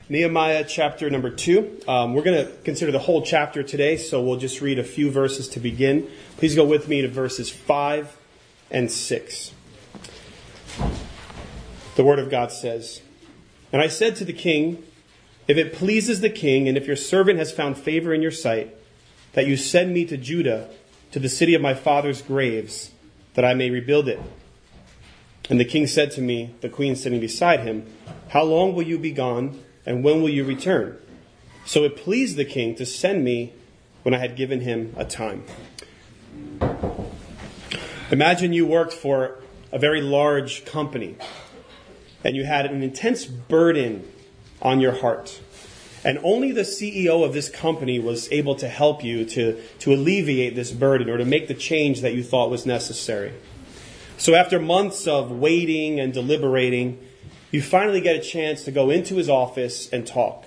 Nehemiah chapter number 2. We're going to consider the whole chapter today, so we'll just read a few verses to begin. Please go with me to verses 5 and 6. The Word of God says, "And I said to the king, if it pleases the king, and if your servant has found favor in your sight, that you send me to Judah, to the city of my father's graves, that I may rebuild it. And the king said to me," the queen sitting beside him, "How long will you be gone, and when will you return?" So it pleased the king to send me when I had given him a time. Imagine you worked for a very large company, and you had an intense burden on your heart. And only the CEO of this company was able to help you to alleviate this burden or to make the change that you thought was necessary. So after months of waiting and deliberating, you finally get a chance to go into his office and talk.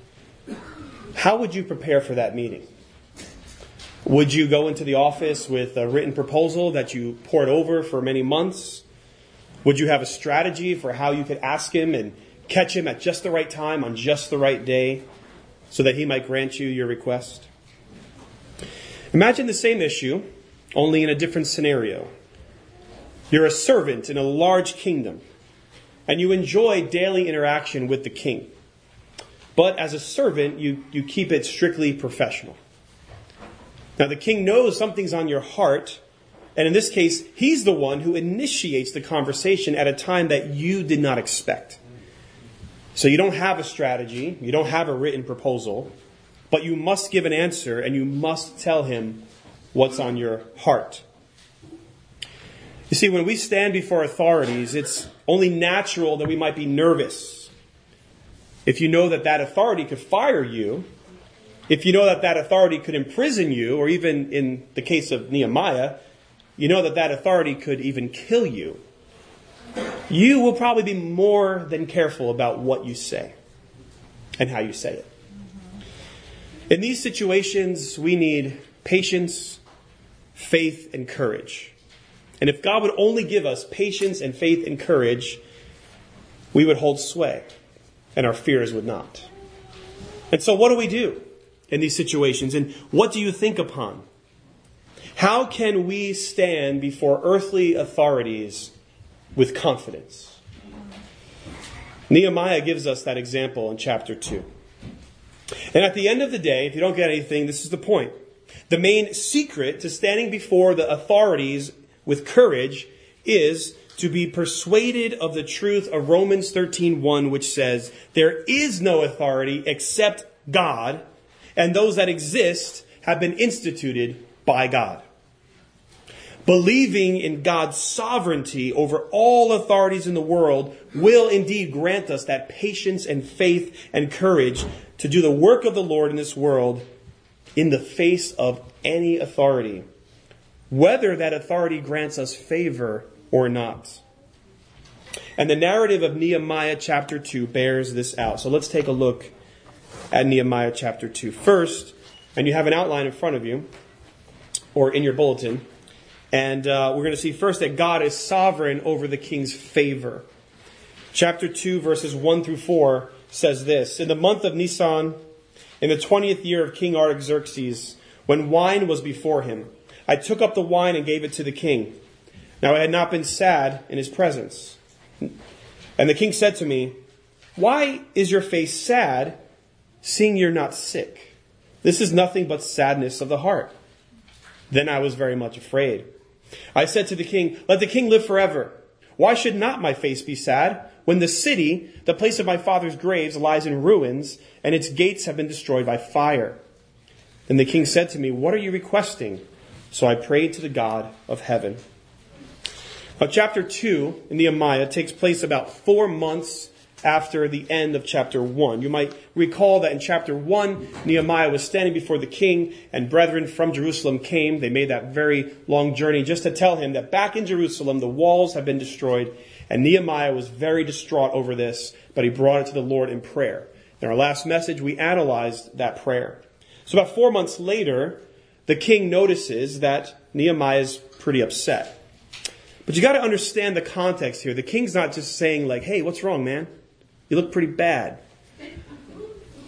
How would you prepare for that meeting? Would you go into the office with a written proposal that you poured over for many months? Would you have a strategy for how you could ask him and catch him at just the right time on just the right day so that he might grant you your request? Imagine the same issue, only in a different scenario. You're a servant in a large kingdom, and you enjoy daily interaction with the king. But as a servant, you keep it strictly professional. Now the king knows something's on your heart, and in this case, he's the one who initiates the conversation at a time that you did not expect. So you don't have a strategy, you don't have a written proposal, but you must give an answer, and you must tell him what's on your heart. You see, when we stand before authorities, it's only natural that we might be nervous. If you know that that authority could fire you, if you know that that authority could imprison you, or even in the case of Nehemiah, you know that that authority could even kill you, you will probably be more than careful about what you say and how you say it. In these situations, we need patience, faith, and courage. And if God would only give us patience and faith and courage, we would hold sway and our fears would not. And so what do we do in these situations? And what do you think upon? How can we stand before earthly authorities with confidence? Nehemiah gives us that example in chapter 2. And at the end of the day, if you don't get anything, this is the point. The main secret to standing before the authorities with courage is to be persuaded of the truth of Romans 13:1, which says, "There is no authority except God, and those that exist have been instituted by God." Believing in God's sovereignty over all authorities in the world will indeed grant us that patience and faith and courage to do the work of the Lord in this world in the face of any authority, whether that authority grants us favor or not. And the narrative of Nehemiah chapter 2 bears this out. So let's take a look at Nehemiah chapter 2 first. And you have an outline in front of you, or in your bulletin. And we're going to see first that God is sovereign over the king's favor. Chapter 2 verses 1 through 4 says this: "In the month of Nisan, in the 20th year of King Artaxerxes, when wine was before him, I took up the wine and gave it to the king. Now I had not been sad in his presence. And the king said to me, 'Why is your face sad, seeing you're not sick? This is nothing but sadness of the heart.' Then I was very much afraid. I said to the king, 'Let the king live forever. Why should not my face be sad, when the city, the place of my father's graves, lies in ruins, and its gates have been destroyed by fire?' Then the king said to me, 'What are you requesting?' So I prayed to the God of heaven." Now, chapter 2 in Nehemiah takes place about 4 months after the end of chapter 1. You might recall that in chapter 1, Nehemiah was standing before the king, and brethren from Jerusalem came. They made that very long journey just to tell him that back in Jerusalem, the walls have been destroyed, and Nehemiah was very distraught over this, but he brought it to the Lord in prayer. In our last message, we analyzed that prayer. So about 4 months later, the king notices that Nehemiah is pretty upset. But you got to understand the context here. The king's not just saying like, "Hey, what's wrong, man? You look pretty bad."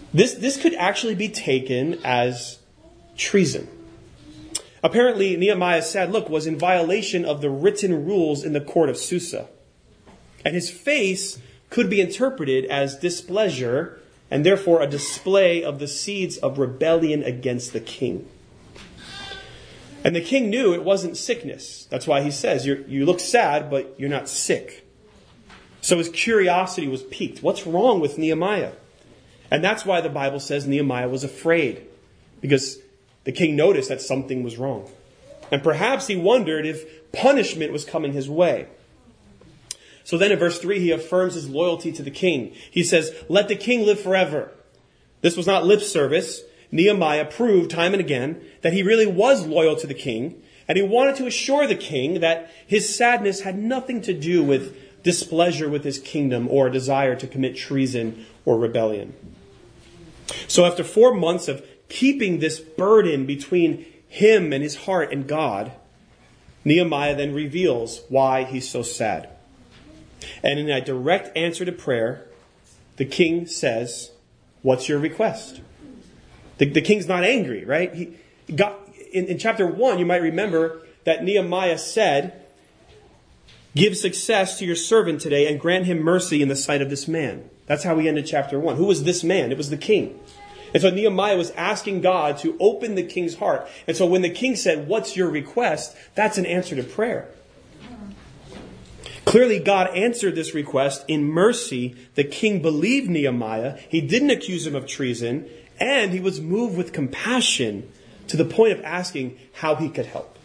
This could actually be taken as treason. Apparently, Nehemiah's sad look was in violation of the written rules in the court of Susa. And his face could be interpreted as displeasure and therefore a display of the seeds of rebellion against the king. And the king knew it wasn't sickness. That's why he says, you look sad, but you're not sick. So his curiosity was piqued. What's wrong with Nehemiah? And that's why the Bible says Nehemiah was afraid, because the king noticed that something was wrong. And perhaps he wondered if punishment was coming his way. So then in verse 3, he affirms his loyalty to the king. He says, let the king live forever. This was not lip service. Nehemiah proved time and again that he really was loyal to the king. And he wanted to assure the king that his sadness had nothing to do with displeasure with his kingdom or a desire to commit treason or rebellion. So after 4 months of keeping this burden between him and his heart and God, Nehemiah then reveals why he's so sad. And in a direct answer to prayer, the king says, what's your request? The king's not angry, right? In chapter 1, you might remember that Nehemiah said, give success to your servant today and grant him mercy in the sight of this man. That's how we ended chapter 1. Who was this man? It was the king. And so Nehemiah was asking God to open the king's heart. And so when the king said, what's your request? That's an answer to prayer. Clearly, God answered this request in mercy. The king believed Nehemiah. He didn't accuse him of treason. And he was moved with compassion to the point of asking how he could help.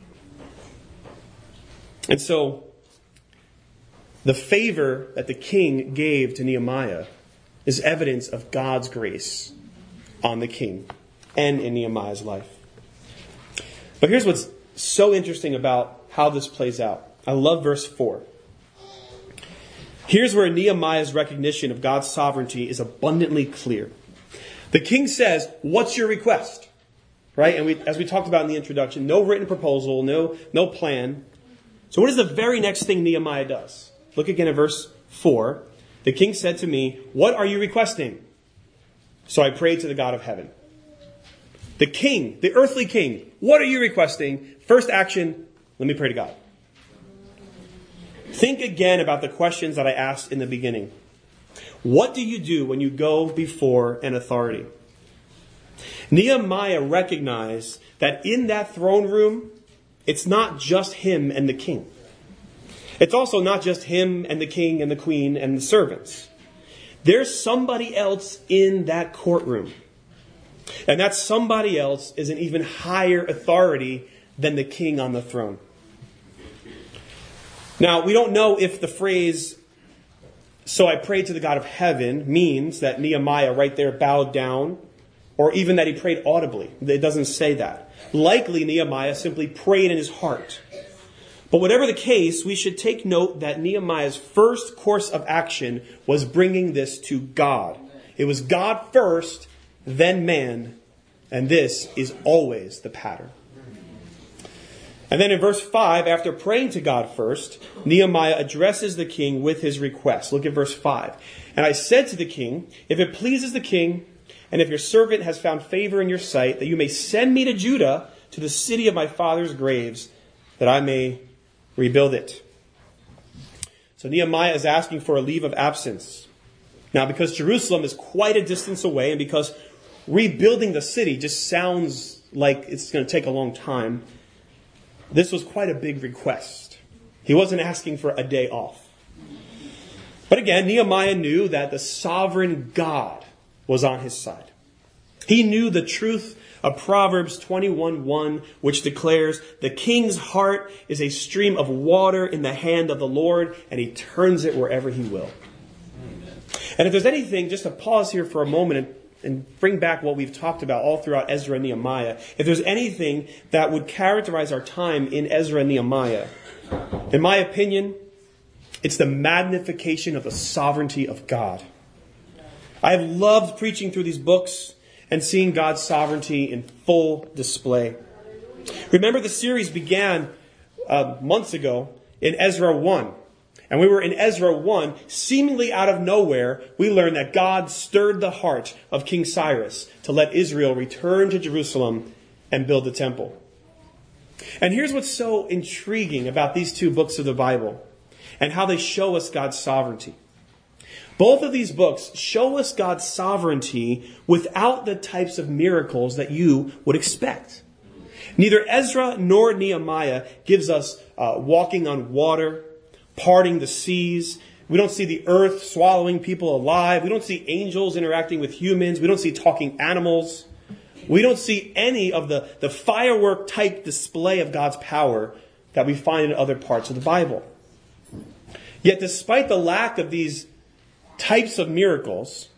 And so the favor that the king gave to Nehemiah is evidence of God's grace on the king and in Nehemiah's life. But here's what's so interesting about how this plays out. I love verse 4. Here's where Nehemiah's recognition of God's sovereignty is abundantly clear. The king says, what's your request? Right? And as we talked about in the introduction, no written proposal, no plan. So what is the very next thing Nehemiah does? Look again at verse 4. The king said to me, what are you requesting? So I prayed to the God of heaven. The king, the earthly king, what are you requesting? First action, let me pray to God. Think again about the questions that I asked in the beginning. What do you do when you go before an authority? Nehemiah recognized that in that throne room, it's not just him and the king. It's also not just him and the king and the queen and the servants. There's somebody else in that courtroom. And that somebody else is an even higher authority than the king on the throne. Now, we don't know if the phrase, so I prayed to the God of heaven, means that Nehemiah right there bowed down, or even that he prayed audibly. It doesn't say that. Likely, Nehemiah simply prayed in his heart. But whatever the case, we should take note that Nehemiah's first course of action was bringing this to God. It was God first, then man, and this is always the pattern. And then in verse 5, after praying to God first, Nehemiah addresses the king with his request. Look at verse 5. And I said to the king, if it pleases the king, and if your servant has found favor in your sight, that you may send me to Judah, to the city of my father's graves, that I may rebuild it. So Nehemiah is asking for a leave of absence. Now, because Jerusalem is quite a distance away, and because rebuilding the city just sounds like it's going to take a long time, this was quite a big request. He wasn't asking for a day off. But again, Nehemiah knew that the sovereign God was on his side. He knew the truth of Proverbs 21:1, which declares, the king's heart is a stream of water in the hand of the Lord, and he turns it wherever he will. And if there's anything, just to pause here for a moment and bring back what we've talked about all throughout Ezra and Nehemiah. If there's anything that would characterize our time in Ezra and Nehemiah, in my opinion, it's the magnification of the sovereignty of God. I have loved preaching through these books and seeing God's sovereignty in full display. Remember, the series began months ago in Ezra 1. And we were in Ezra 1, seemingly out of nowhere, we learned that God stirred the heart of King Cyrus to let Israel return to Jerusalem and build the temple. And here's what's so intriguing about these two books of the Bible and how they show us God's sovereignty. Both of these books show us God's sovereignty without the types of miracles that you would expect. Neither Ezra nor Nehemiah gives us walking on water, parting the seas. We don't see the earth swallowing people alive. We don't see angels interacting with humans. We don't see talking animals. We don't see any of the firework type display of God's power that we find in other parts of the Bible. Yet despite the lack of these types of miracles,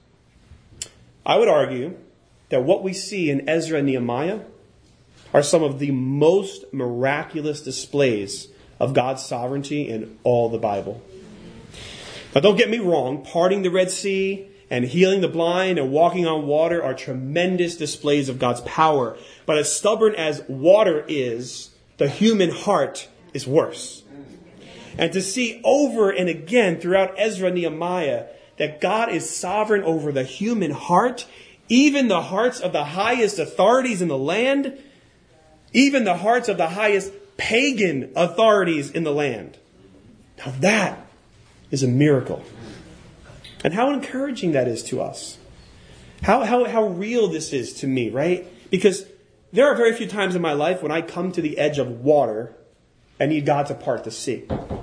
I would argue that what we see in Ezra and Nehemiah are some of the most miraculous displays of God's sovereignty in all the Bible. Now don't get me wrong, parting the Red Sea and healing the blind and walking on water are tremendous displays of God's power. But as stubborn as water is, the human heart is worse. And to see over and again throughout Ezra and Nehemiah that God is sovereign over the human heart, even the hearts of the highest authorities in the land, even the hearts of the highest pagan authorities in the land. Now that is a miracle. And how encouraging that is to us. How real this is to me, right? Because there are very few times in my life when I come to the edge of water and need God to part the sea.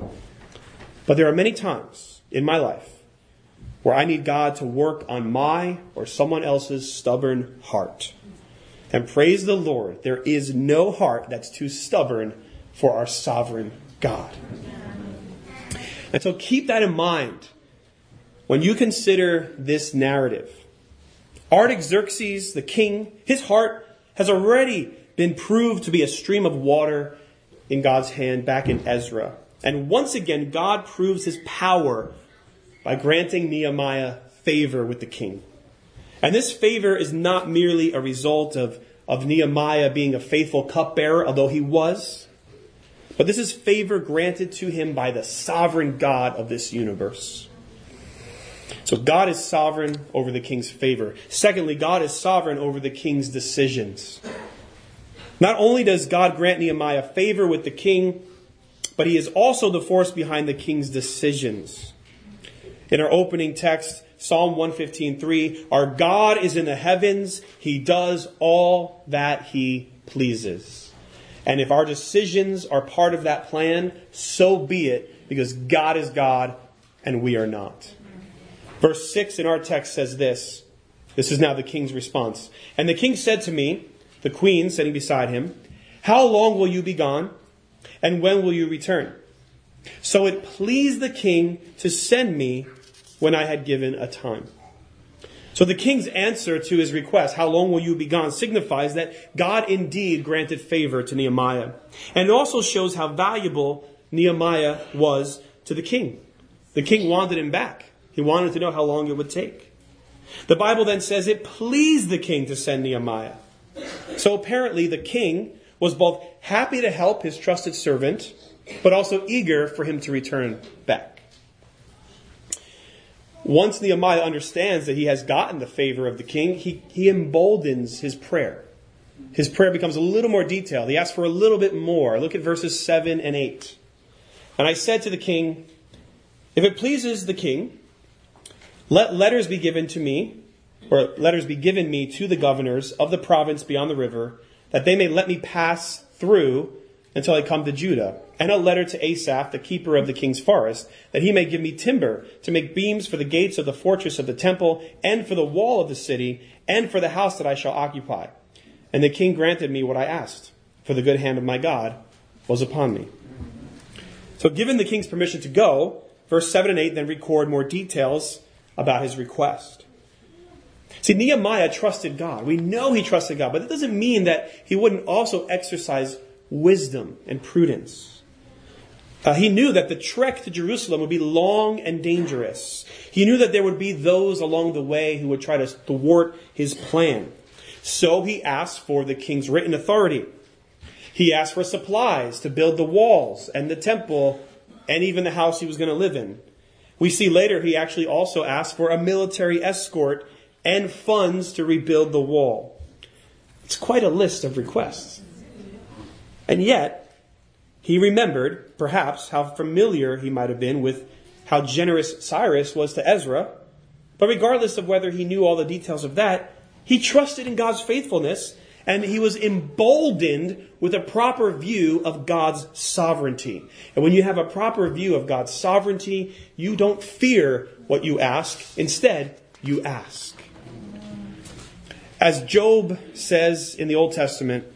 But there are many times in my life where I need God to work on my or someone else's stubborn heart. And praise the Lord, there is no heart that's too stubborn for our sovereign God. And so keep that in mind when you consider this narrative. Artaxerxes, the king, his heart has already been proved to be a stream of water in God's hand back in Ezra. And once again, God proves his power by granting Nehemiah favor with the king. And this favor is not merely a result of Nehemiah being a faithful cupbearer, although he was. But this is favor granted to him by the sovereign God of this universe. So God is sovereign over the king's favor. Secondly, God is sovereign over the king's decisions. Not only does God grant Nehemiah favor with the king, but he is also the force behind the king's decisions. In our opening text, Psalm 115:3, our God is in the heavens. He does all that he pleases. And if our decisions are part of that plan, so be it, because God is God and we are not. Verse 6 in our text says this. This is now the king's response. And the king said to me, the queen sitting beside him, how long will you be gone? And when will you return? So it pleased the king to send me when I had given a time. So the king's answer to his request, how long will you be gone, signifies that God indeed granted favor to Nehemiah. And it also shows how valuable Nehemiah was to the king. The king wanted him back. He wanted to know how long it would take. The Bible then says it pleased the king to send Nehemiah. So apparently the king was both happy to help his trusted servant, but also eager for him to return back. Once Nehemiah understands that he has gotten the favor of the king, he emboldens his prayer. His prayer becomes a little more detailed. He asks for a little bit more. Look at verses 7 and 8. And I said to the king, if it pleases the king, let letters be given to me, or letters be given me to the governors of the province beyond the river, that they may let me pass through until I come to Judah, and a letter to Asaph, the keeper of the king's forest, that he may give me timber to make beams for the gates of the fortress of the temple, and for the wall of the city, and for the house that I shall occupy. And the king granted me what I asked, for the good hand of my God was upon me. So given the king's permission to go, verse 7 and 8 then record more details about his request. See, Nehemiah trusted God. We know he trusted God, but that doesn't mean that he wouldn't also exercise wisdom and prudence. He knew that the trek to Jerusalem would be long and dangerous. He knew that there would be those along the way who would try to thwart his plan. So he asked for the king's written authority. He asked for supplies to build the walls and the temple and even the house he was going to live in. We see later he actually also asked for a military escort and funds to rebuild the wall. It's quite a list of requests. And yet, he remembered, perhaps, how familiar he might have been with how generous Cyrus was to Ezra. But regardless of whether he knew all the details of that, he trusted in God's faithfulness, and he was emboldened with a proper view of God's sovereignty. And when you have a proper view of God's sovereignty, you don't fear what you ask. Instead, you ask. As Job says in the Old Testament,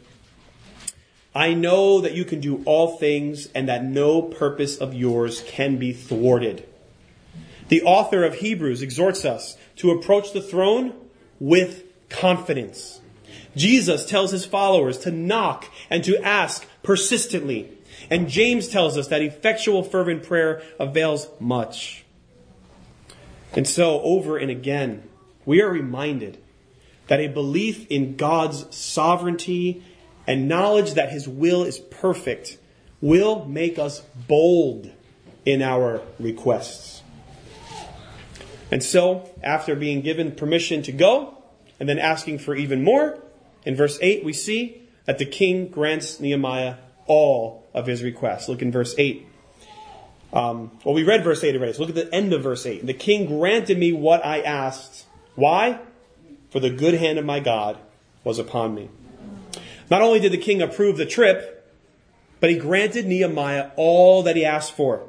I know that you can do all things and that no purpose of yours can be thwarted. The author of Hebrews exhorts us to approach the throne with confidence. Jesus tells his followers to knock and to ask persistently. And James tells us that effectual fervent prayer avails much. And so, over and again, we are reminded that a belief in God's sovereignty and knowledge that his will is perfect will make us bold in our requests. And so, after being given permission to go, and then asking for even more, in verse 8 we see that the king grants Nehemiah all of his requests. Look in verse 8. We read verse 8 already, so look at the end of verse 8. The king granted me what I asked. Why? For the good hand of my God was upon me. Not only did the king approve the trip, but he granted Nehemiah all that he asked for.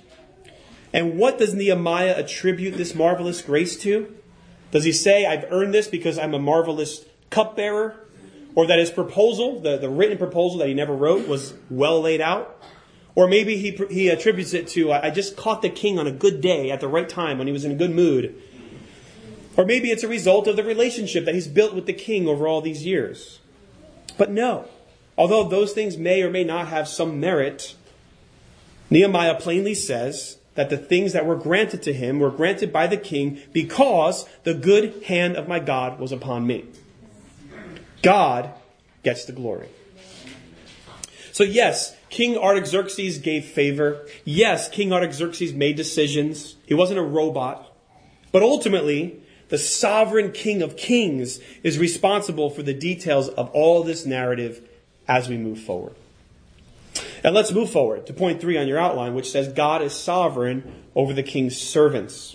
And what does Nehemiah attribute this marvelous grace to? Does he say, I've earned this because I'm a marvelous cupbearer? Or that his proposal, the written proposal that he never wrote, was well laid out? Or maybe he attributes it to, I just caught the king on a good day at the right time when he was in a good mood. Or maybe it's a result of the relationship that he's built with the king over all these years. But no, although those things may or may not have some merit, Nehemiah plainly says that the things that were granted to him were granted by the king because the good hand of my God was upon me. God gets the glory. So yes, King Artaxerxes gave favor. Yes, King Artaxerxes made decisions. He wasn't a robot. But ultimately, the sovereign King of Kings is responsible for the details of all this narrative as we move forward. And let's move forward to point 3 on your outline, which says God is sovereign over the king's servants.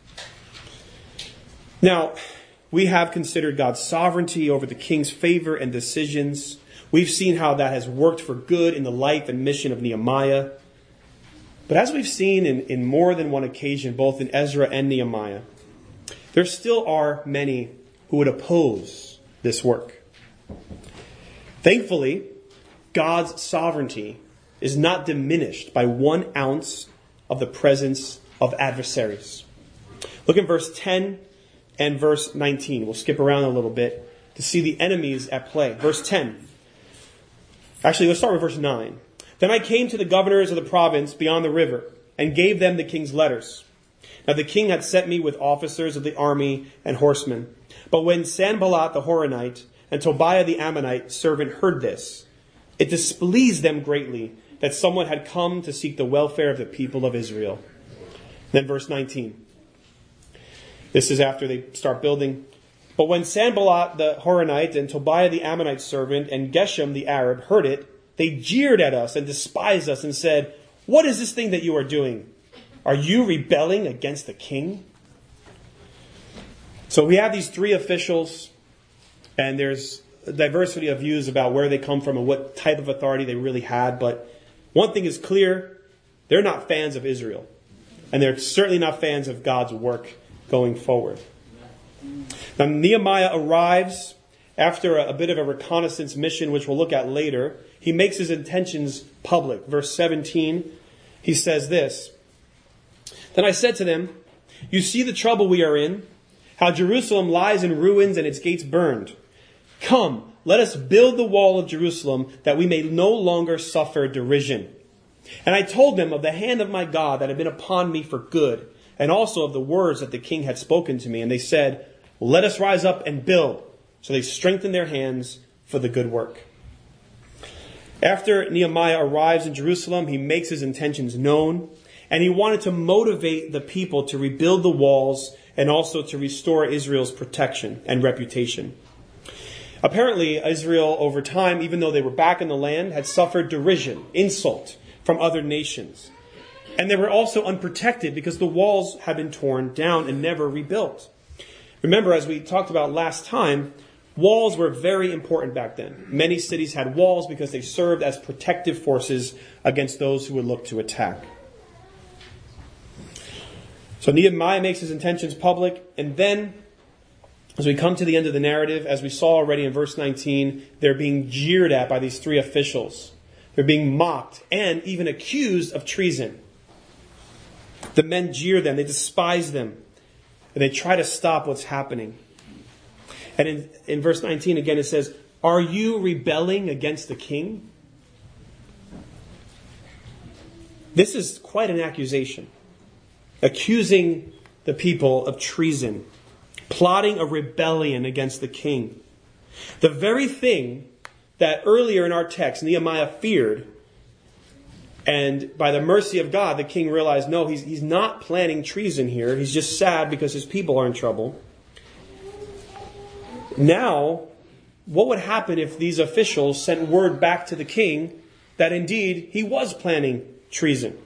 Now, we have considered God's sovereignty over the king's favor and decisions. We've seen how that has worked for good in the life and mission of Nehemiah. But as we've seen in more than one occasion, both in Ezra and Nehemiah, there still are many who would oppose this work. Thankfully, God's sovereignty is not diminished by 1 ounce of the presence of adversaries. Look at verse 10 and verse 19. We'll skip around a little bit to see the enemies at play. Verse 10. Actually, let's start with verse 9. Then I came to the governors of the province beyond the river and gave them the king's letters. Now the king had sent me with officers of the army and horsemen. But when Sanballat the Horonite and Tobiah the Ammonite servant heard this, it displeased them greatly that someone had come to seek the welfare of the people of Israel. Then verse 19. This is after they start building. But when Sanballat the Horonite and Tobiah the Ammonite servant and Geshem the Arab heard it, they jeered at us and despised us and said, "What is this thing that you are doing? Are you rebelling against the king?" So we have these 3 officials, and there's a diversity of views about where they come from and what type of authority they really had. But one thing is clear, they're not fans of Israel. And they're certainly not fans of God's work going forward. Now Nehemiah arrives after a bit of a reconnaissance mission, which we'll look at later. He makes his intentions public. Verse 17, he says this. Then I said to them, "You see the trouble we are in, how Jerusalem lies in ruins and its gates burned. Come, let us build the wall of Jerusalem that we may no longer suffer derision." And I told them of the hand of my God that had been upon me for good, and also of the words that the king had spoken to me. And they said, "Let us rise up and build." So they strengthened their hands for the good work. After Nehemiah arrives in Jerusalem, he makes his intentions known. And he wanted to motivate the people to rebuild the walls and also to restore Israel's protection and reputation. Apparently, Israel, over time, even though they were back in the land, had suffered derision, insult from other nations. And they were also unprotected because the walls had been torn down and never rebuilt. Remember, as we talked about last time, walls were very important back then. Many cities had walls because they served as protective forces against those who would look to attack. So Nehemiah makes his intentions public, and then as we come to the end of the narrative, as we saw already in verse 19, they're being jeered at by these three officials. They're being mocked and even accused of treason. The men jeer them, they despise them, and they try to stop what's happening. And in verse 19 again it says, "Are you rebelling against the king?" This is quite an accusation. Accusing the people of treason. Plotting a rebellion against the king. The very thing that earlier in our text Nehemiah feared, and by the mercy of God the king realized, no, he's not planning treason here. He's just sad because his people are in trouble. Now, what would happen if these officials sent word back to the king that indeed he was planning treason?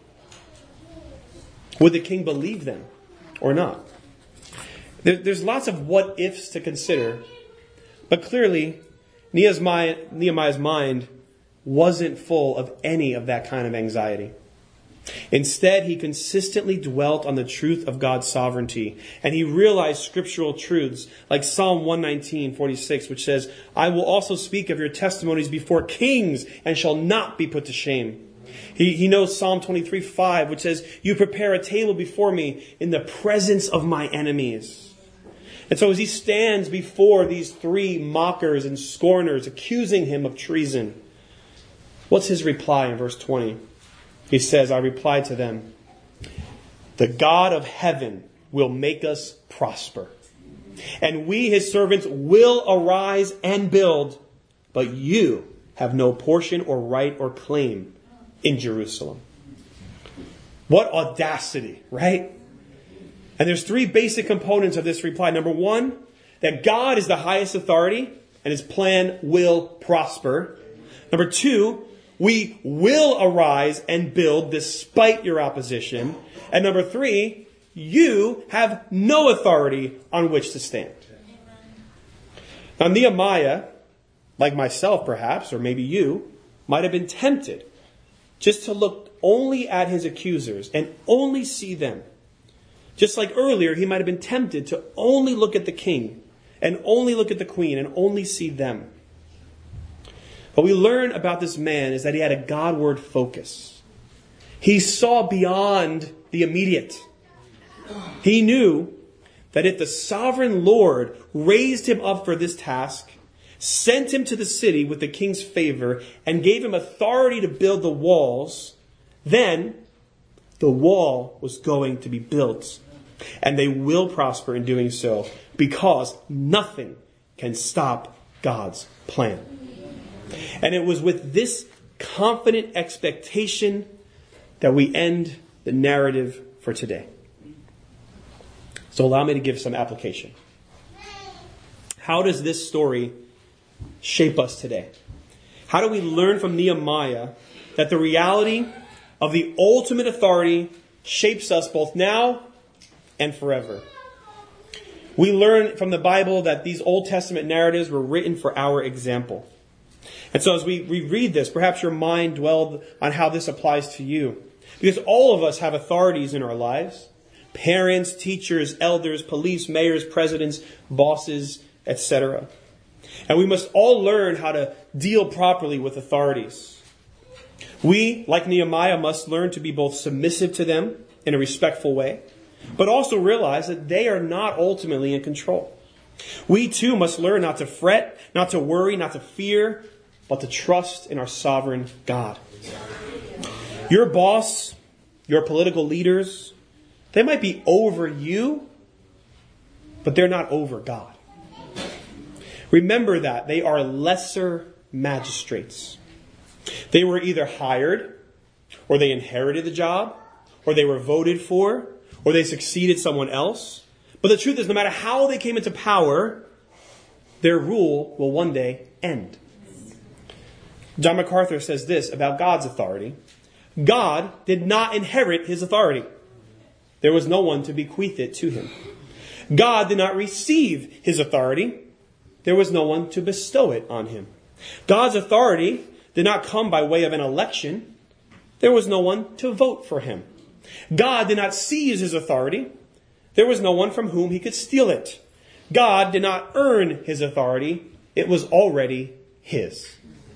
Would the king believe them or not? There's lots of what-ifs to consider, but clearly Nehemiah's mind wasn't full of any of that kind of anxiety. Instead, he consistently dwelt on the truth of God's sovereignty, and he realized scriptural truths like Psalm 119:46, which says, "I will also speak of your testimonies before kings and shall not be put to shame." He knows Psalm 23:5, which says, "You prepare a table before me in the presence of my enemies." And so as he stands before these three mockers and scorners accusing him of treason, what's his reply in verse 20? He says, "I replied to them, the God of heaven will make us prosper, and we, his servants, will arise and build, but you have no portion or right or claim in Jerusalem." What audacity, right? And there's three basic components of this reply. Number one, that God is the highest authority and his plan will prosper. Number two, we will arise and build despite your opposition. And number three, you have no authority on which to stand. Now Nehemiah, like myself perhaps, or maybe you, might have been tempted just to look only at his accusers and only see them. Just like earlier, he might have been tempted to only look at the king and only look at the queen and only see them. What we learn about this man is that he had a Godward focus. He saw beyond the immediate. He knew that if the sovereign Lord raised him up for this task, sent him to the city with the king's favor, and gave him authority to build the walls, then the wall was going to be built. And they will prosper in doing so because nothing can stop God's plan. And it was with this confident expectation that we end the narrative for today. So allow me to give some application. How does this story shape us today? How do we learn from Nehemiah that the reality of the ultimate authority shapes us both now and forever? We learn from the Bible that these Old Testament narratives were written for our example. And so as we read this, perhaps your mind dwelled on how this applies to you. Because all of us have authorities in our lives. Parents, teachers, elders, police, mayors, presidents, bosses, etc. And we must all learn how to deal properly with authorities. We, like Nehemiah, must learn to be both submissive to them in a respectful way, but also realize that they are not ultimately in control. We too must learn not to fret, not to worry, not to fear, but to trust in our sovereign God. Your boss, your political leaders, they might be over you, but they're not over God. Remember that they are lesser magistrates. They were either hired, or they inherited the job, or they were voted for, or they succeeded someone else. But the truth is, no matter how they came into power, their rule will one day end. John MacArthur says this about God's authority. God did not inherit his authority. There was no one to bequeath it to him. God did not receive his authority. There was no one to bestow it on him. God's authority did not come by way of an election. There was no one to vote for him. God did not seize his authority. There was no one from whom he could steal it. God did not earn his authority. It was already his.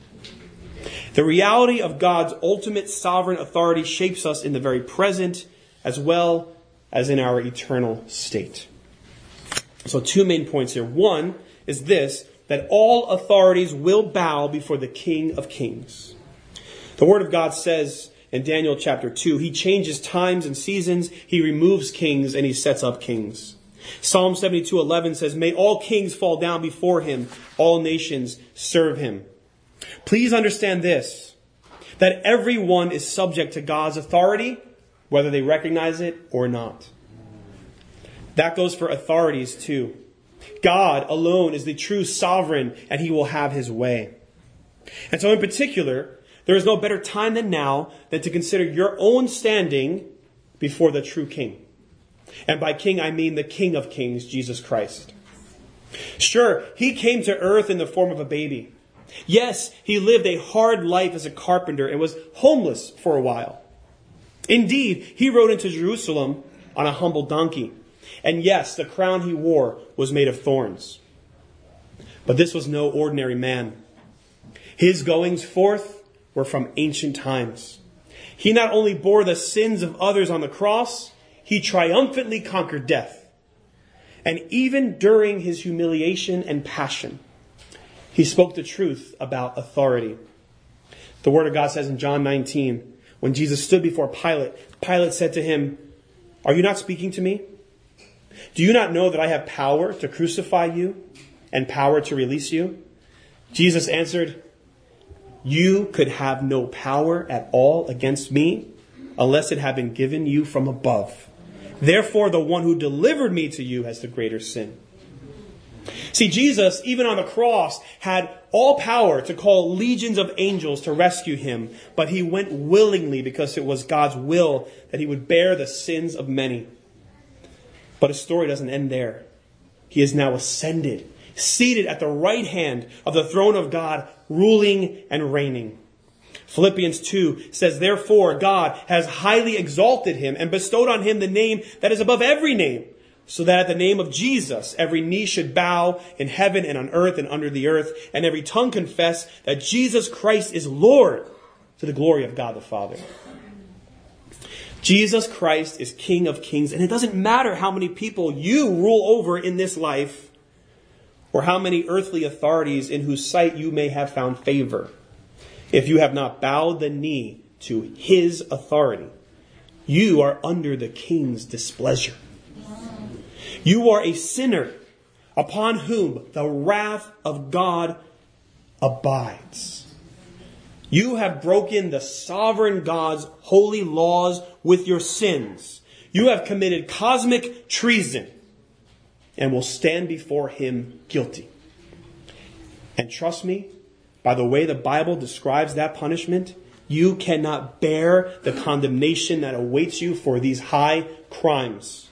The reality of God's ultimate sovereign authority shapes us in the very present as well as in our eternal state. So 2 main points here. One is this, that all authorities will bow before the King of Kings. The Word of God says in Daniel chapter 2, he changes times and seasons, he removes kings, and he sets up kings. Psalm 72:11 says, may all kings fall down before him, all nations serve him. Please understand this, that everyone is subject to God's authority, whether they recognize it or not. That goes for authorities too. God alone is the true sovereign, and he will have his way. And so in particular, there is no better time than now than to consider your own standing before the true King. And by King, I mean the King of Kings, Jesus Christ. Sure, he came to earth in the form of a baby. Yes, he lived a hard life as a carpenter and was homeless for a while. Indeed, he rode into Jerusalem on a humble donkey. And yes, the crown he wore was made of thorns. But this was no ordinary man. His goings forth were from ancient times. He not only bore the sins of others on the cross, he triumphantly conquered death. And even during his humiliation and passion, he spoke the truth about authority. The Word of God says in John 19, when Jesus stood before Pilate, Pilate said to him, are you not speaking to me? Do you not know that I have power to crucify you and power to release you? Jesus answered, you could have no power at all against me unless it had been given you from above. Therefore, the one who delivered me to you has the greater sin. See, Jesus, even on the cross, had all power to call legions of angels to rescue him, but he went willingly because it was God's will that he would bear the sins of many. But his story doesn't end there. He is now ascended, seated at the right hand of the throne of God, ruling and reigning. Philippians 2 says, therefore God has highly exalted him and bestowed on him the name that is above every name, so that at the name of Jesus every knee should bow in heaven and on earth and under the earth, and every tongue confess that Jesus Christ is Lord, to the glory of God the Father. Jesus Christ is King of Kings, and it doesn't matter how many people you rule over in this life, or how many earthly authorities in whose sight you may have found favor. If you have not bowed the knee to his authority, you are under the King's displeasure. You are a sinner upon whom the wrath of God abides. You have broken the sovereign God's holy laws with your sins. You have committed cosmic treason and will stand before him guilty. And trust me, by the way the Bible describes that punishment, you cannot bear the condemnation that awaits you for these high crimes.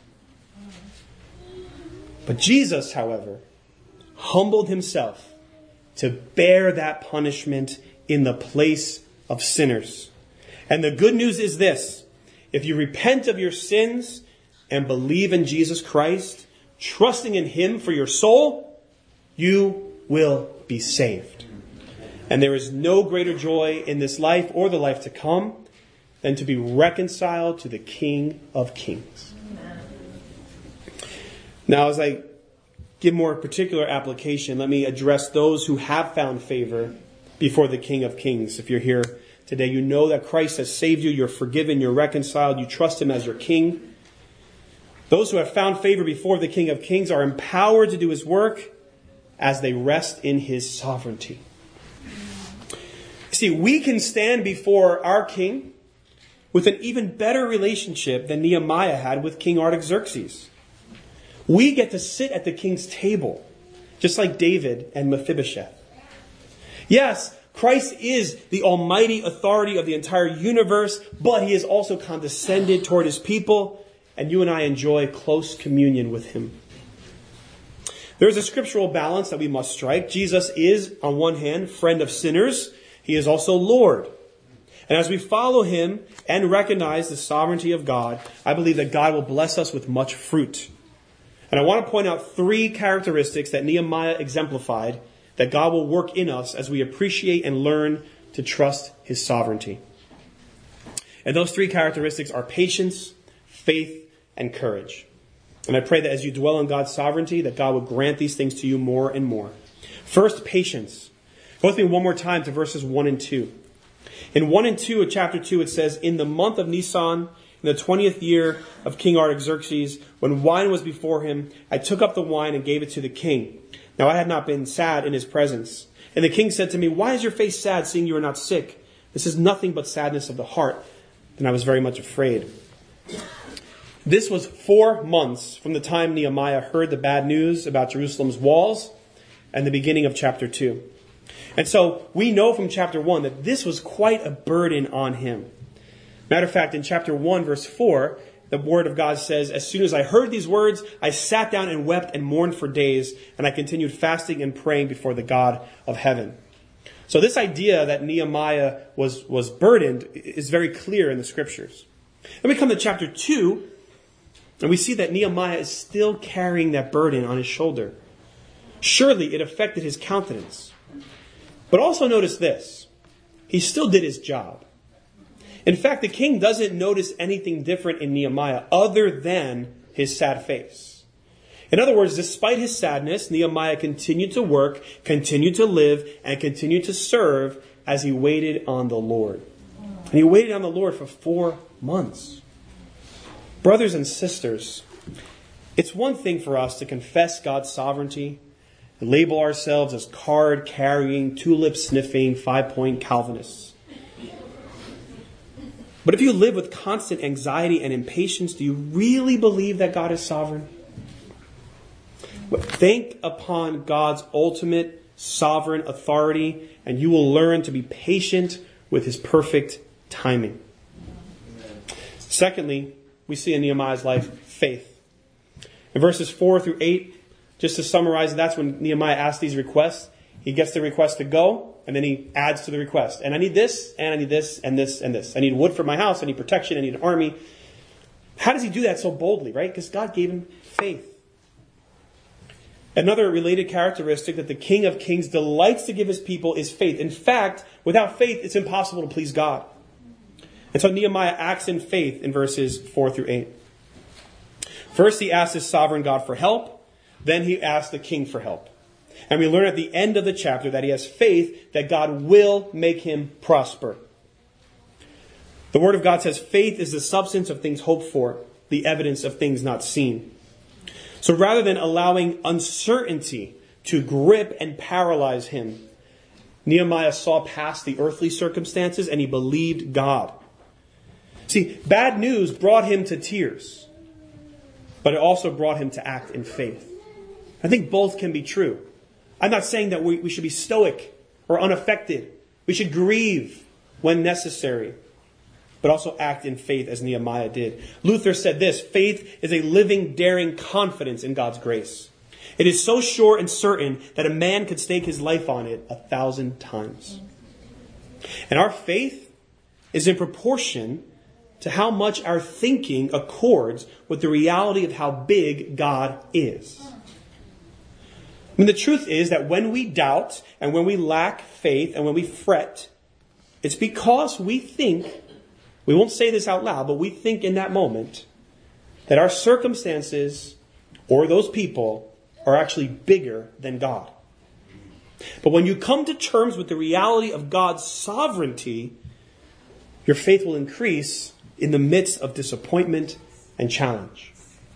But Jesus, however, humbled himself to bear that punishment in the place of sinners. And the good news is this: if you repent of your sins and believe in Jesus Christ, trusting in him for your soul, you will be saved. And there is no greater joy in this life or the life to come than to be reconciled to the King of Kings. Now, as I give more particular application, let me address those who have found favor before the King of Kings. If you're here today, you know that Christ has saved you, you're forgiven, you're reconciled, you trust him as your King. Those who have found favor before the King of Kings are empowered to do his work as they rest in his sovereignty. See, we can stand before our King with an even better relationship than Nehemiah had with King Artaxerxes. We get to sit at the king's table, just like David and Mephibosheth. Yes, Christ is the almighty authority of the entire universe, but he is also condescended toward his people, and you and I enjoy close communion with him. There is a scriptural balance that we must strike. Jesus is, on one hand, friend of sinners. He is also Lord. And as we follow him and recognize the sovereignty of God, I believe that God will bless us with much fruit. And I want to point out 3 characteristics that Nehemiah exemplified that God will work in us as we appreciate and learn to trust his sovereignty. And those 3 characteristics are patience, faith, and courage. And I pray that as you dwell on God's sovereignty, that God will grant these things to you more and more. First, patience. Go with me one more time to verses 1 and 2. In 1 and 2 of chapter 2, it says, "In the month of Nisan, in the 20th year of King Artaxerxes, when wine was before him, I took up the wine and gave it to the king. Now I had not been sad in his presence. And the king said to me, 'Why is your face sad, seeing you are not sick? This is nothing but sadness of the heart.' And I was very much afraid." This was 4 months from the time Nehemiah heard the bad news about Jerusalem's walls and the beginning of chapter 2. And so we know from chapter 1 that this was quite a burden on him. Matter of fact, in chapter 1, verse 4, the word of God says, "As soon as I heard these words, I sat down and wept and mourned for days, and I continued fasting and praying before the God of heaven." So this idea that Nehemiah was burdened is very clear in the scriptures. Then we come to chapter 2, and we see that Nehemiah is still carrying that burden on his shoulder. Surely it affected his countenance. But also notice this. He still did his job. In fact, the king doesn't notice anything different in Nehemiah other than his sad face. In other words, despite his sadness, Nehemiah continued to work, continued to live, and continued to serve as he waited on the Lord. And he waited on the Lord for 4 months. Brothers and sisters, it's one thing for us to confess God's sovereignty and label ourselves as card-carrying, tulip-sniffing, 5-point Calvinists. But if you live with constant anxiety and impatience, do you really believe that God is sovereign? Think upon God's ultimate sovereign authority, and you will learn to be patient with his perfect timing. Secondly, we see in Nehemiah's life faith. In verses 4 through 8, just to summarize, that's when Nehemiah asks these requests. He gets the request to go, and then he adds to the request. And I need this, and I need this, and this, and this. I need wood for my house. I need protection. I need an army. How does he do that so boldly, right? Because God gave him faith. Another related characteristic that the King of Kings delights to give his people is faith. In fact, without faith, it's impossible to please God. And so Nehemiah acts in faith in verses 4 through 8. First, he asks his sovereign God for help. Then he asks the king for help. And we learn at the end of the chapter that he has faith that God will make him prosper. The Word of God says faith is the substance of things hoped for, the evidence of things not seen. So rather than allowing uncertainty to grip and paralyze him, Nehemiah saw past the earthly circumstances and he believed God. See, bad news brought him to tears, but it also brought him to act in faith. I think both can be true. I'm not saying that we should be stoic or unaffected. We should grieve when necessary, but also act in faith as Nehemiah did. Luther said this: faith is a living, daring confidence in God's grace. It is so sure and certain that a man could stake his life on it 1,000 times. And our faith is in proportion to how much our thinking accords with the reality of how big God is. I mean, the truth is that when we doubt and when we lack faith and when we fret, it's because we think, we won't say this out loud, but we think in that moment that our circumstances or those people are actually bigger than God. But when you come to terms with the reality of God's sovereignty, your faith will increase in the midst of disappointment and challenge.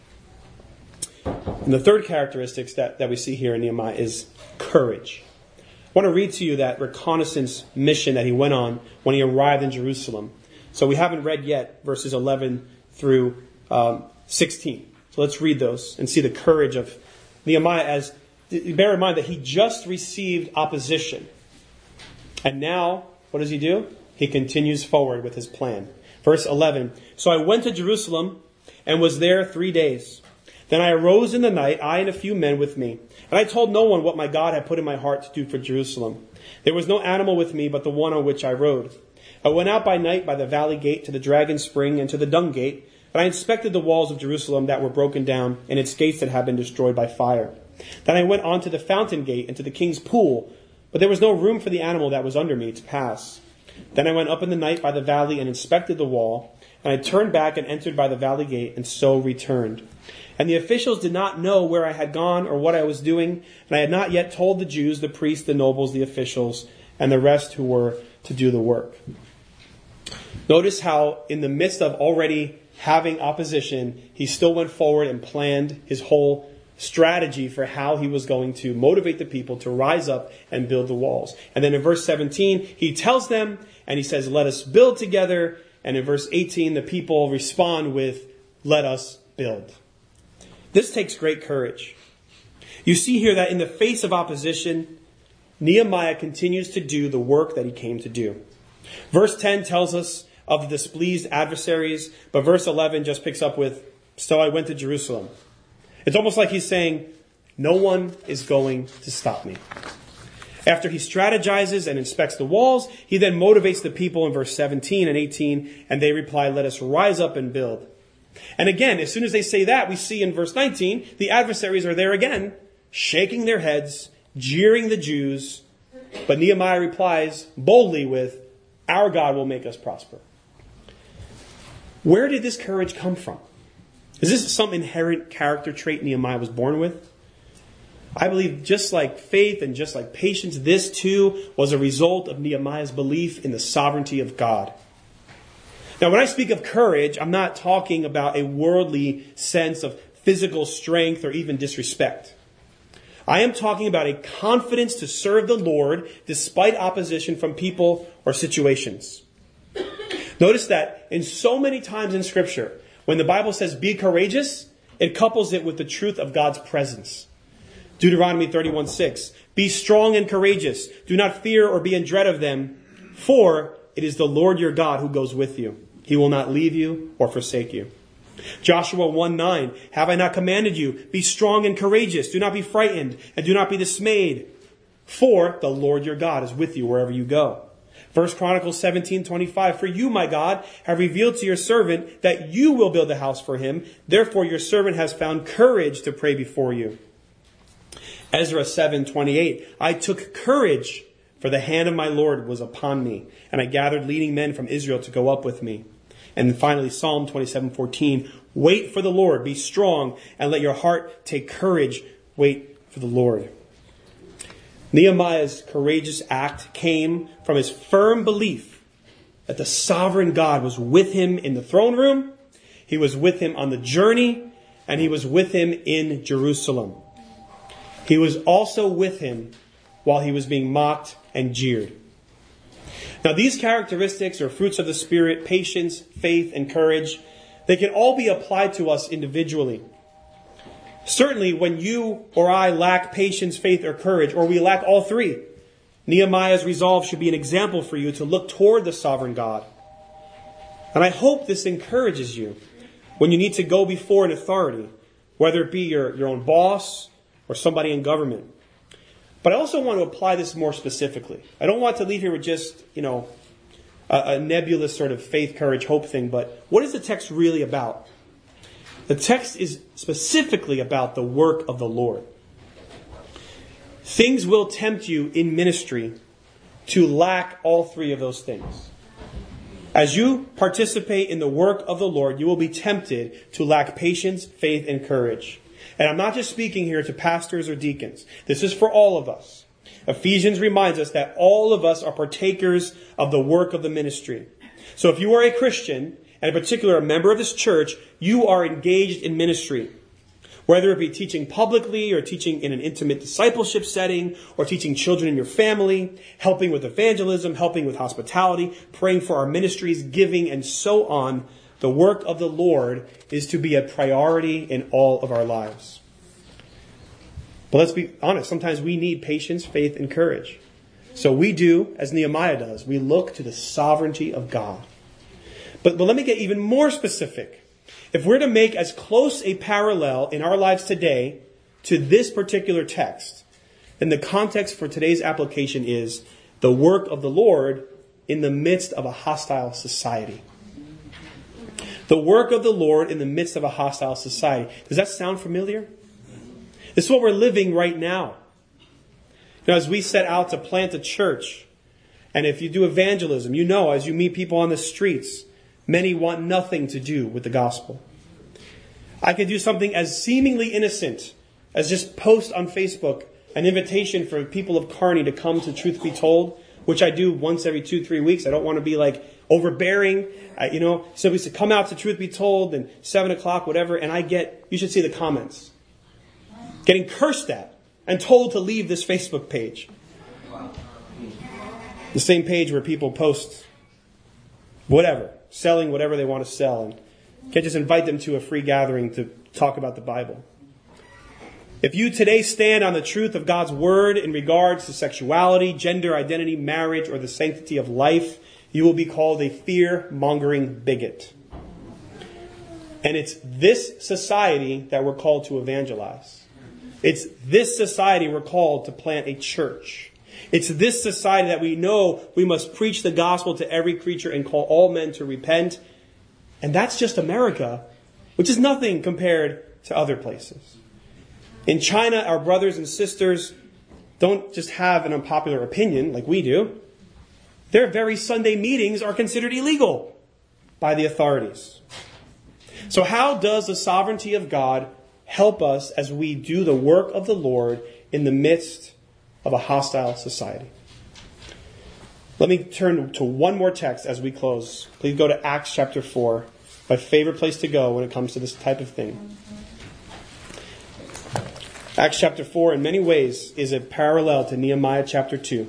And the third characteristic that we see here in Nehemiah is courage. I want to read to you that reconnaissance mission that he went on when he arrived in Jerusalem. So we haven't read yet verses 11 through 16. So let's read those and see the courage of Nehemiah. Bear in mind that he just received opposition. And now, what does he do? He continues forward with his plan. Verse 11. So I went to Jerusalem and was there 3 days. Then I arose in the night, I and a few men with me. And I told no one what my God had put in my heart to do for Jerusalem. There was no animal with me but the one on which I rode. I went out by night by the valley gate to the dragon spring and to the dung gate. And I inspected the walls of Jerusalem that were broken down and its gates that had been destroyed by fire. Then I went on to the fountain gate and to the king's pool. But there was no room for the animal that was under me to pass. Then I went up in the night by the valley and inspected the wall. And I turned back and entered by the valley gate and so returned. And the officials did not know where I had gone or what I was doing. And I had not yet told the Jews, the priests, the nobles, the officials, and the rest who were to do the work. Notice how in the midst of already having opposition, he still went forward and planned his whole strategy for how he was going to motivate the people to rise up and build the walls. And then in verse 17, he tells them and he says, let us build together. And in verse 18, the people respond with, let us build. This takes great courage. You see here that in the face of opposition, Nehemiah continues to do the work that he came to do. Verse 10 tells us of the displeased adversaries, but verse 11 just picks up with, so I went to Jerusalem. It's almost like he's saying, no one is going to stop me. After he strategizes and inspects the walls, he then motivates the people in verse 17 and 18, and they reply, let us rise up and build. And again, as soon as they say that, we see in verse 19, the adversaries are there again, shaking their heads, jeering the Jews. But Nehemiah replies boldly with, our God will make us prosper. Where did this courage come from? Is this some inherent character trait Nehemiah was born with? I believe just like faith and just like patience, this too was a result of Nehemiah's belief in the sovereignty of God. Now, when I speak of courage, I'm not talking about a worldly sense of physical strength or even disrespect. I am talking about a confidence to serve the Lord despite opposition from people or situations. Notice that in so many times in Scripture, when the Bible says be courageous, it couples it with the truth of God's presence. Deuteronomy 31:6. Be strong and courageous. Do not fear or be in dread of them, for it is the Lord your God who goes with you. He will not leave you or forsake you. Joshua 1:9. Have I not commanded you? Be strong and courageous. Do not be frightened and do not be dismayed, for the Lord your God is with you wherever you go. 1 Chronicles 17:25. For you, my God, have revealed to your servant that you will build a house for him. Therefore your servant has found courage to pray before you. Ezra 7:28. I took courage, for the hand of my Lord was upon me, and I gathered leading men from Israel to go up with me. And then finally, Psalm 27:14. Wait for the Lord, be strong, and let your heart take courage. Wait for the Lord. Nehemiah's courageous act came from his firm belief that the sovereign God was with him in the throne room, he was with him on the journey, and he was with him in Jerusalem. He was also with him while he was being mocked and jeered. Now, these characteristics or fruits of the Spirit, patience, faith, and courage, they can all be applied to us individually. Certainly, when you or I lack patience, faith, or courage, or we lack all three, Nehemiah's resolve should be an example for you to look toward the sovereign God. And I hope this encourages you when you need to go before an authority, whether it be your own boss or somebody in government. But I also want to apply this more specifically. I don't want to leave here with just, a nebulous sort of faith, courage, hope thing. But what is the text really about? The text is specifically about the work of the Lord. Things will tempt you in ministry to lack all three of those things. As you participate in the work of the Lord, you will be tempted to lack patience, faith, and courage. And I'm not just speaking here to pastors or deacons. This is for all of us. Ephesians reminds us that all of us are partakers of the work of the ministry. So if you are a Christian, and in particular a member of this church, you are engaged in ministry. Whether it be teaching publicly or teaching in an intimate discipleship setting or teaching children in your family, helping with evangelism, helping with hospitality, praying for our ministries, giving, and so on, the work of the Lord is to be a priority in all of our lives. But let's be honest, sometimes we need patience, faith, and courage. So we do, as Nehemiah does, we look to the sovereignty of God. But let me get even more specific. If we're to make as close a parallel in our lives today to this particular text, then the context for today's application is the work of the Lord in the midst of a hostile society. The work of the Lord in the midst of a hostile society. Does that sound familiar? This is what we're living right now. As we set out to plant a church, and if you do evangelism, you know, as you meet people on the streets, many want nothing to do with the gospel. I could do something as seemingly innocent as just post on Facebook an invitation for people of Kearney to come to Truth Be Told, which I do once every 2-3 weeks. I don't want to be like overbearing, So we said, come out to Truth Be Told and 7 o'clock, whatever. And you should see the comments. Getting cursed at and told to leave this Facebook page. The same page where people post whatever, selling whatever they want to sell. And can't just invite them to a free gathering to talk about the Bible. If you today stand on the truth of God's word in regards to sexuality, gender identity, marriage, or the sanctity of life, you will be called a fear-mongering bigot. And it's this society that we're called to evangelize. It's this society we're called to plant a church. It's this society that we know we must preach the gospel to every creature and call all men to repent. And that's just America, which is nothing compared to other places. In China, our brothers and sisters don't just have an unpopular opinion like we do. Their very Sunday meetings are considered illegal by the authorities. So how does the sovereignty of God help us as we do the work of the Lord in the midst of a hostile society? Let me turn to one more text as we close. Please go to Acts chapter 4, my favorite place to go when it comes to this type of thing. Acts chapter 4, in many ways, is a parallel to Nehemiah chapter 2.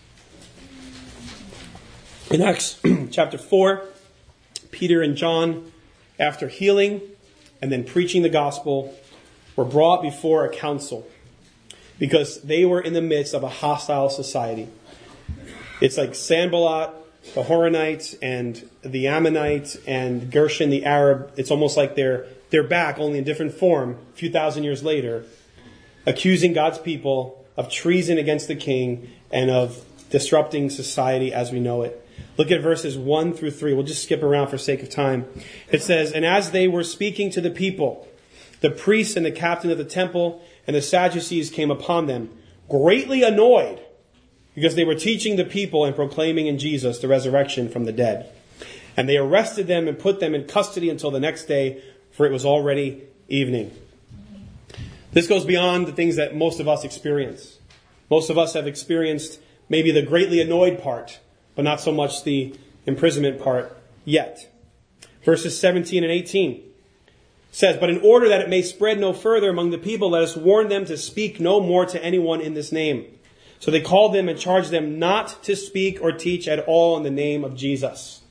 In Acts chapter 4, Peter and John, after healing and then preaching the gospel, were brought before a council because they were in the midst of a hostile society. It's like Sanballat, the Horonites, and the Ammonites, and Gershon, the Arab. It's almost like they're back, only in different form, a few thousand years later, accusing God's people of treason against the king and of disrupting society as we know it. Look at verses 1 through 3. We'll just skip around for sake of time. It says, "And as they were speaking to the people, the priests and the captain of the temple and the Sadducees came upon them, greatly annoyed, because they were teaching the people and proclaiming in Jesus the resurrection from the dead. And they arrested them and put them in custody until the next day, for it was already evening." This goes beyond the things that most of us experience. Most of us have experienced maybe the greatly annoyed part, but not so much the imprisonment part yet. Verses 17 and 18 says, "But in order that it may spread no further among the people, let us warn them to speak no more to anyone in this name. So they called them and charged them not to speak or teach at all in the name of Jesus."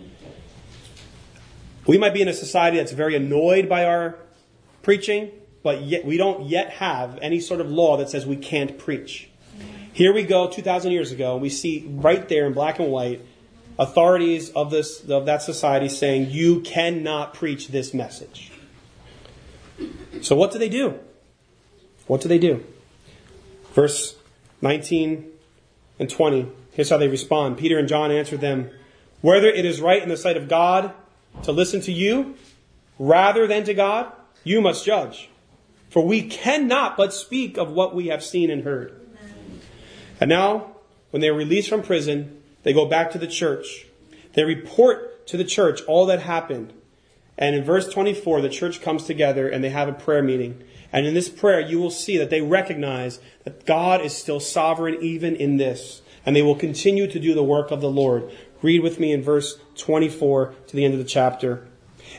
We might be in a society that's very annoyed by our preaching, but yet we don't yet have any sort of law that says we can't preach. Here we go 2,000 years ago, and we see right there in black and white authorities of that society saying you cannot preach this message. So what do they do? What do they do? Verse 19 and 20. Here's how they respond. Peter and John answered them, "Whether it is right in the sight of God to listen to you rather than to God, you must judge. For we cannot but speak of what we have seen and heard." And now, when they are released from prison, they go back to the church. They report to the church all that happened. And in verse 24, the church comes together and they have a prayer meeting. And in this prayer, you will see that they recognize that God is still sovereign even in this. And they will continue to do the work of the Lord. Read with me in verse 24 to the end of the chapter.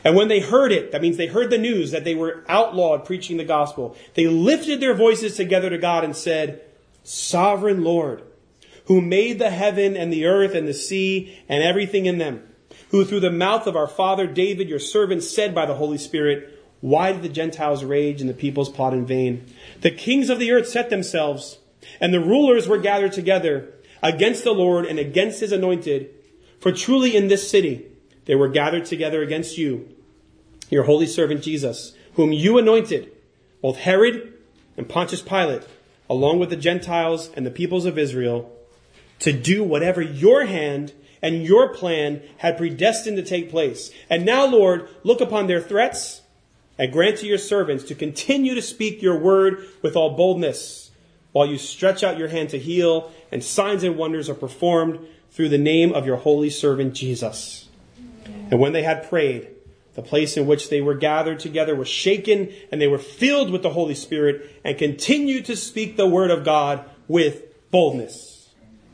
And when they heard it, that means they heard the news that they were outlawed preaching the gospel, they lifted their voices together to God and said, Sovereign Lord, who made the heaven and the earth and the sea and everything in them, who through the mouth of our father David, your servant, said by the Holy Spirit, why did the Gentiles rage and the peoples plot in vain? The kings of the earth set themselves, and the rulers were gathered together against the Lord and against his anointed. For truly in this city they were gathered together against you, your holy servant Jesus, whom you anointed, both Herod and Pontius Pilate, along with the Gentiles and the peoples of Israel, to do whatever your hand and your plan had predestined to take place. And now, Lord, look upon their threats and grant to your servants to continue to speak your word with all boldness, while you stretch out your hand to heal, and signs and wonders are performed through the name of your holy servant Jesus. And when they had prayed, the place in which they were gathered together was shaken, and they were filled with the Holy Spirit and continued to speak the word of God with boldness.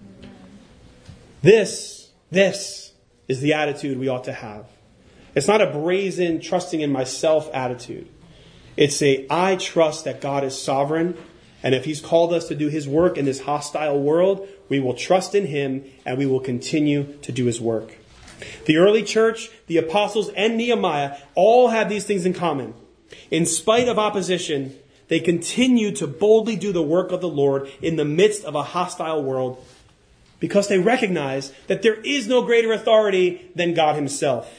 This is the attitude we ought to have. It's not a brazen, trusting in myself attitude. It's I trust that God is sovereign, and if he's called us to do his work in this hostile world, we will trust in him and we will continue to do his work. The early church, the apostles, and Nehemiah all had these things in common. In spite of opposition, they continued to boldly do the work of the Lord in the midst of a hostile world, because they recognize that there is no greater authority than God himself.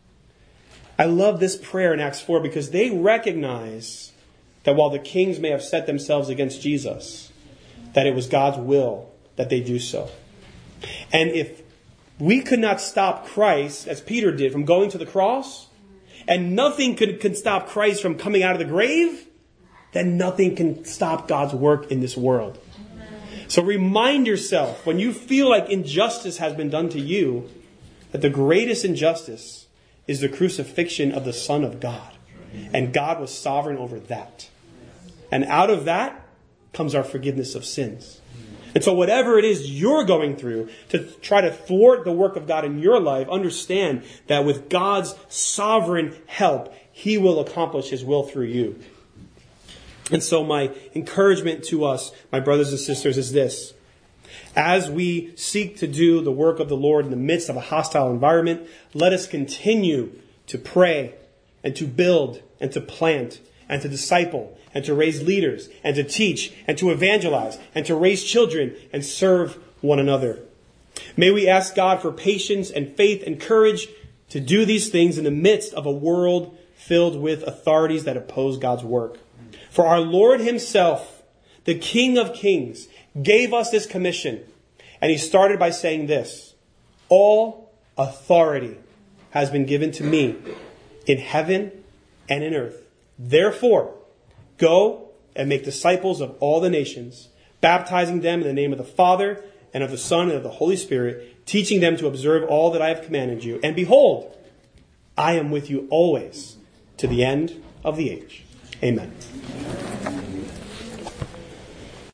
I love this prayer in Acts 4 because they recognize that while the kings may have set themselves against Jesus, that it was God's will that they do so. And if we could not stop Christ, as Peter did, from going to the cross, and nothing can stop Christ from coming out of the grave, then nothing can stop God's work in this world. So remind yourself, when you feel like injustice has been done to you, that the greatest injustice is the crucifixion of the Son of God. And God was sovereign over that. And out of that comes our forgiveness of sins. And so whatever it is you're going through to try to thwart the work of God in your life, understand that with God's sovereign help, he will accomplish his will through you. And so my encouragement to us, my brothers and sisters, is this. As we seek to do the work of the Lord in the midst of a hostile environment, let us continue to pray and to build and to plant and to disciple and to raise leaders and to teach and to evangelize and to raise children and serve one another. May we ask God for patience and faith and courage to do these things in the midst of a world filled with authorities that oppose God's work. For our Lord himself, the King of Kings, gave us this commission. And he started by saying this: all authority has been given to me in heaven and in earth. Therefore, go and make disciples of all the nations, baptizing them in the name of the Father and of the Son and of the Holy Spirit, teaching them to observe all that I have commanded you. And behold, I am with you always to the end of the age. Amen.